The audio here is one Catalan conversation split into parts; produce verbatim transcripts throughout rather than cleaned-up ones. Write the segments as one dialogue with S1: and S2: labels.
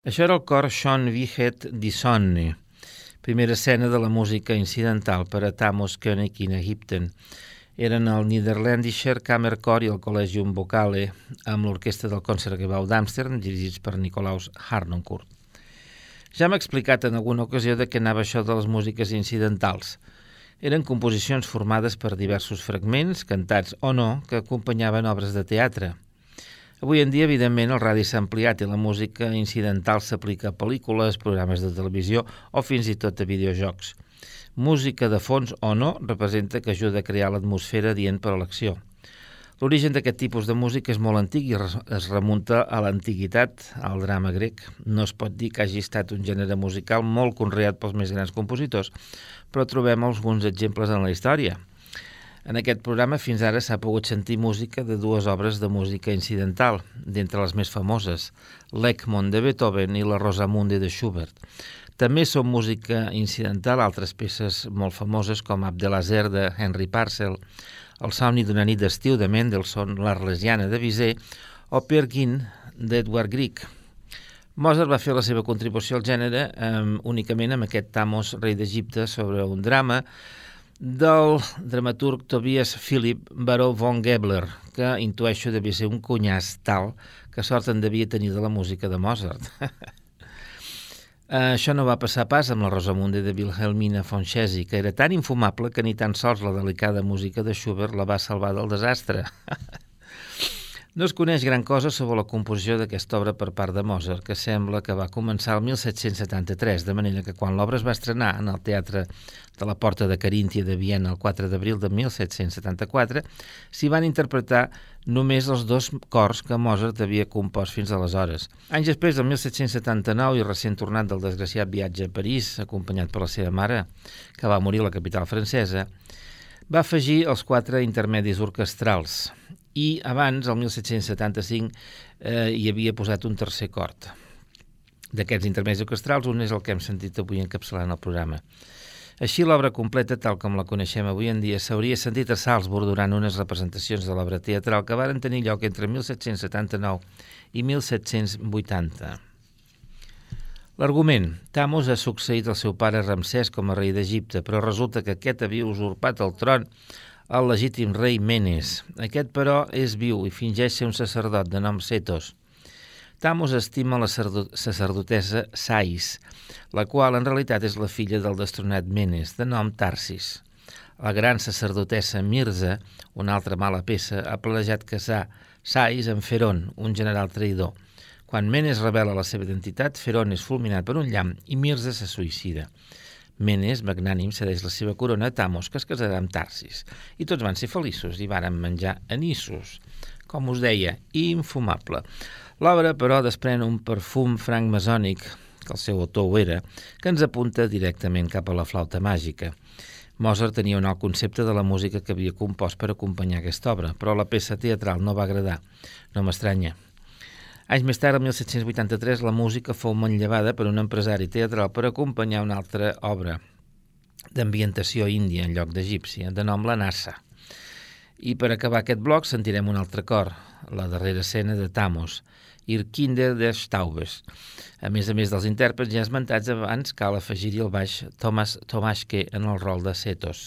S1: Això era el cor Sean Vihet d'Isonne, primera escena de la música incidental per a Tamos König in Egypten. Eren el Niederländischer Kammerchor i el Collegium Vocale amb l'orquestra del Concertgebouw d'Amsterdam, dirigits per Nicolaus Harnoncourt. Ja m'he explicat en alguna ocasió de què anava això de les músiques incidentals. Eren composicions formades per diversos fragments, cantats o no, que acompanyaven obres de teatre. Avui en dia, evidentment, el radi s'ha ampliat i la música incidental s'aplica a pel·lícules, programes de televisió o fins i tot a videojocs. Música de fons o no representa que ajuda a crear l'atmosfera adient per a l'acció. L'origen d'aquest tipus de música és molt antic i es remunta a l'antiguitat, al drama grec. No es pot dir que hagi estat un gènere musical molt conreat pels més grans compositors, però trobem alguns exemples en la història. En aquest programa fins ara s'ha pogut sentir música de dues obres de música incidental, d'entre les més famoses, l'Egmont de Beethoven i la Rosamunde de Schubert. També són música incidental altres peces molt famoses com Abdelaziz de Henry Purcell, El somni d'una nit d'estiu de Mendelssohn, l'Arlesiana de Bizet o Peer Gynt d'Edvard Grieg. Mozart va fer la seva contribució al gènere eh, únicament amb aquest Thamos, rei d'Egipte, sobre un drama del dramaturg Tobias Philipp baró von Gebler, que intueixo devia ser un cunyàs tal que sort en devia tenir de la música de Mozart. Això no va passar pas amb la Rosamunde de Wilhelmina von Hesse, que era tan infumable que ni tan sols la delicada música de Schubert la va salvar del desastre. No es coneix gran cosa sobre la composició d'aquesta obra per part de Mozart, que sembla que va començar el mil set-cents setanta-tres, de manera que quan l'obra es va estrenar en el Teatre de la Porta de Caríntia de Viena el quatre d'abril de mil set-cents setanta-quatre, s'hi van interpretar només els dos cors que Mozart havia compost fins aleshores. Anys després, del mil set-cents setanta-nou, i recent tornat del desgraciat viatge a París, acompanyat per la seva mare, que va morir a la capital francesa, va afegir els quatre intermedis orquestrals, i abans, el mil set-cents setanta-cinc, eh, hi havia posat un tercer cort. D'aquests intermedis orquestrals, un és el que hem sentit avui encapçalant el programa. Així, l'obra completa, tal com la coneixem avui en dia, s'hauria sentit a Salzburg durant unes representacions de l'obra teatral que varen tenir lloc entre mil set-cents setanta-nou i mil set-cents vuitanta. L'argument: Thamos ha succeït el seu pare Ramsès com a rei d'Egipte, però resulta que aquest havia usurpat el tron el legítim rei Menes. Aquest, però, és viu i fingeix ser un sacerdot de nom Sethos. Thamos estima la sacerdotessa Sais, la qual en realitat és la filla del destronat Menes, de nom Tarsis. La gran sacerdotessa Mirza, una altra mala peça, ha planejat casar Sais amb Feron, un general traïdor. Quan Menes revela la seva identitat, Feron és fulminat per un llamp i Mirza se suïcida. Menes, magnànim, cedeix la seva corona a Thamos, que es casarà amb Tarsis. I tots van ser feliços i varen menjar anissos. Com us deia, infumable. L'obra, però, desprèn un perfum francmasònic, que el seu autor ho era, que ens apunta directament cap a la flauta màgica. Mozart tenia un alt concepte de la música que havia compost per acompanyar aquesta obra, però la peça teatral no va agradar. No m'estranya. Anys més tard, el mil set-cents vuitanta-tres, la música fou manllevada per un empresari teatral per acompanyar una altra obra d'ambientació índia en lloc d'egípcia, de nom La Nassa. I per acabar aquest bloc sentirem un altre cor, la darrera escena de Thamos, Ir Kinder des Taubes. A més a més dels intèrprets ja esmentats abans, cal afegir-hi el baix Thomas Tomaschke en el rol de Sethos.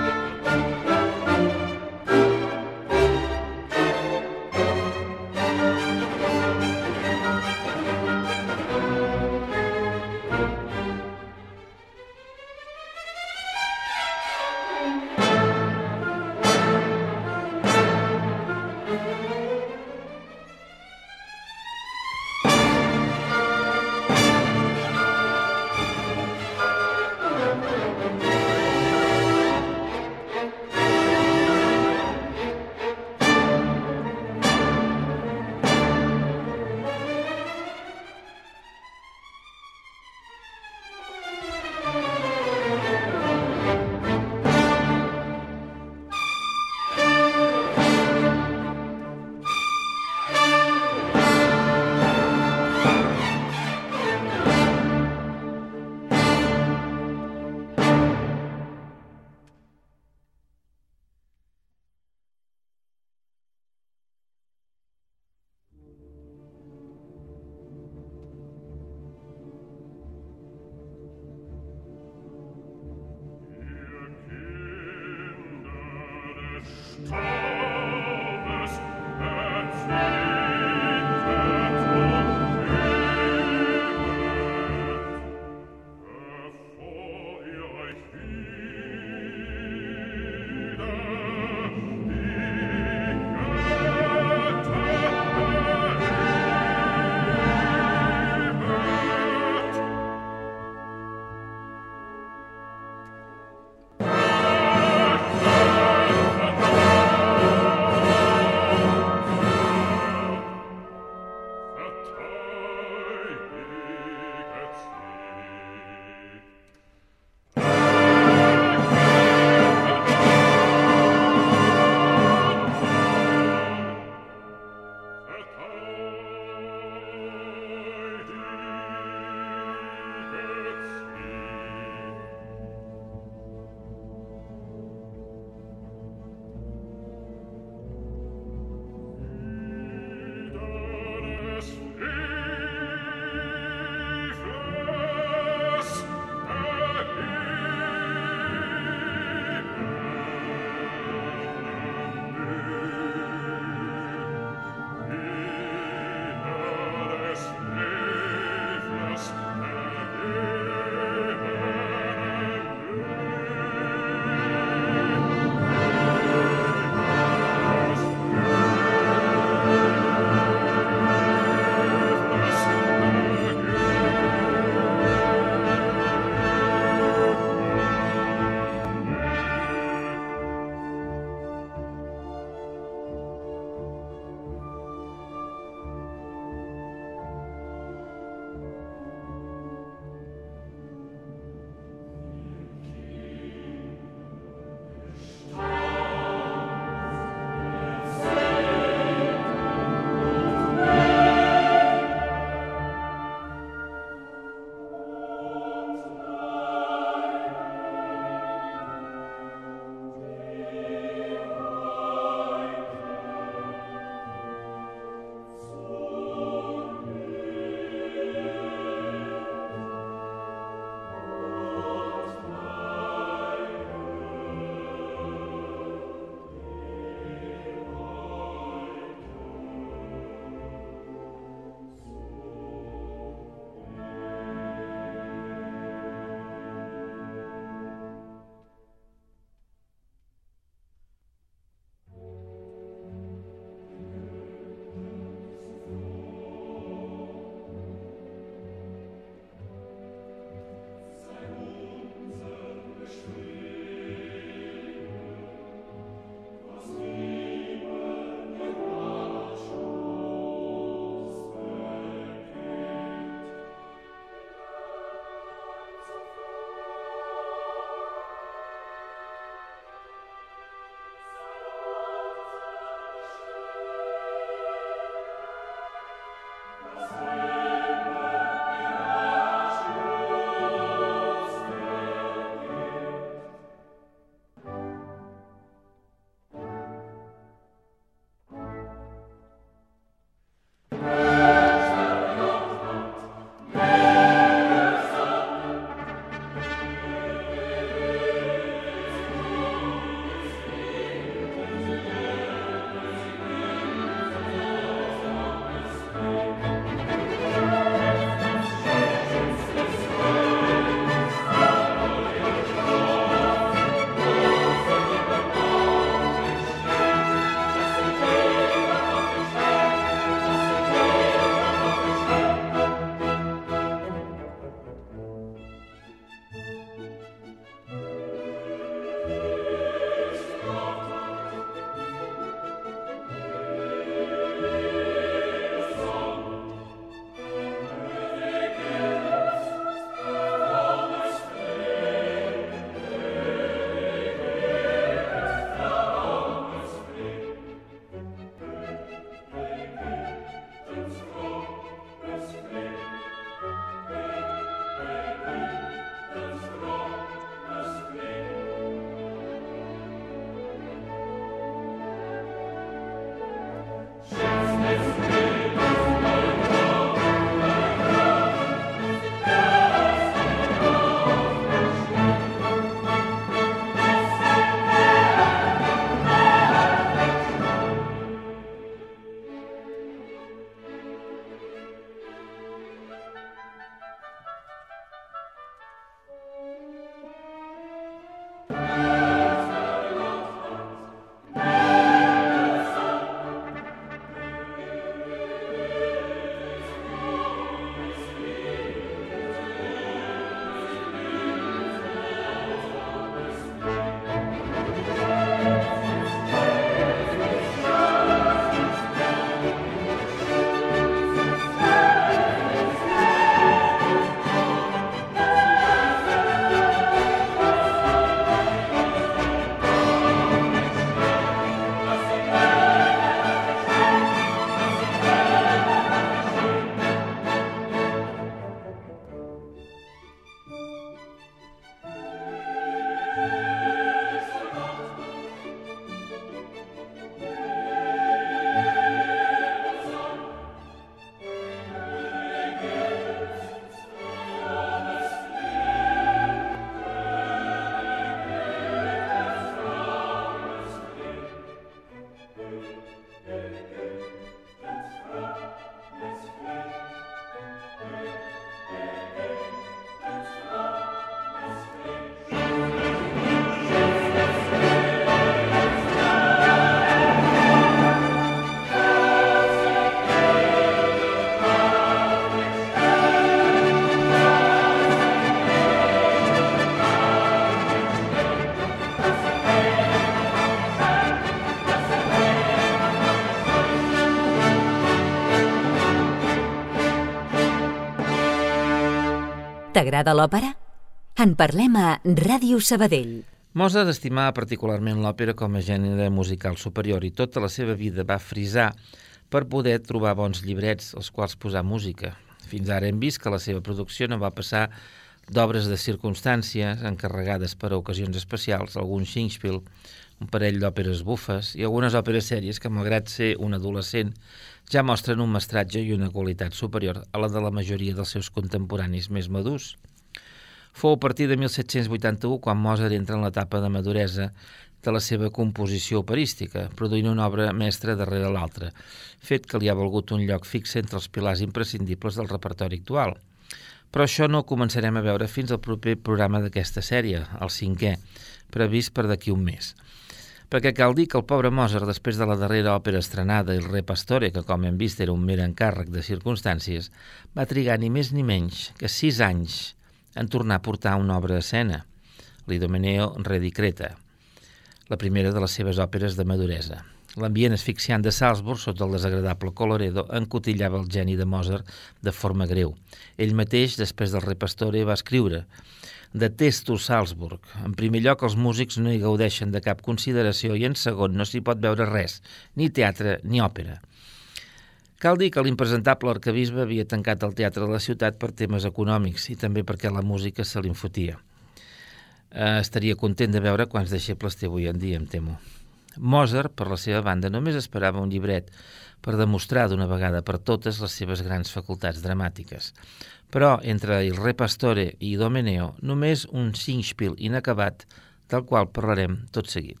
S2: T'agrada l'òpera? En parlem a Ràdio Sabadell.
S1: Mozart estimava particularment l'òpera com a gènere musical superior i tota la seva vida va frisar per poder trobar bons llibrets als quals posar música. Fins ara hem vist que la seva producció no va passar d'obres de circumstàncies encarregades per a ocasions especials, algun Singspiel, un parell d'òperes bufes i algunes òperes sèries que, malgrat ser un adolescent, ja mostren un mestratge i una qualitat superior a la de la majoria dels seus contemporanis més madurs. Fou a partir de mil set-cents vuitanta-u quan Mozart entra en l'etapa de maduresa de la seva composició operística, produint una obra mestra darrere l'altra, fet que li ha valgut un lloc fix entre els pilars imprescindibles del repertori actual. Però això no ho començarem a veure fins al proper programa d'aquesta sèrie, el cinquè, previst per d'aquí un mes. Perquè cal dir que el pobre Mozart, després de la darrera òpera estrenada, el Re Pastore, que com hem vist era un mer encàrrec de circumstàncies, va trigar ni més ni menys que sis anys en tornar a portar una obra a escena, l'Idomeneo Re di Creta, la primera de les seves òperes de maduresa. L'ambient asfixiant de Salzburg, sota el desagradable Coloredo, encotillava el geni de Mozart de forma greu. Ell mateix, després del Re Pastore, va escriure: «Detesto Salzburg. En primer lloc, els músics no hi gaudeixen de cap consideració i en segon, no s'hi pot veure res, ni teatre ni òpera». Cal dir que l'impresentable arquebisbe havia tancat el teatre de la ciutat per temes econòmics i també perquè la música se li enfotia. Eh, estaria content de veure quants deixebles té avui en dia, em temo. Mozart, per la seva banda, només esperava un llibret per demostrar d'una vegada per totes les seves grans facultats dramàtiques. Però entre el Re Pastore i Idomeneo, només un Singspiel inacabat, del qual parlarem tot seguit.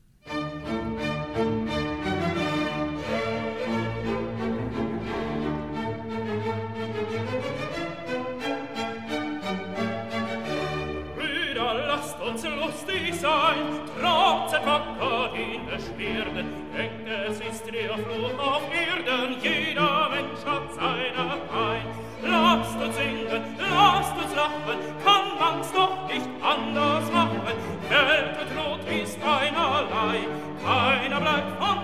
S3: Trotzet wacker in der Schwerde, denkt es ist der Fluch auf Erden, jeder Mensch hat seine Pein. Lasst uns singen, lasst uns lachen, kann man's doch nicht anders machen. Welt und Not ist einerlei, keiner bleibt von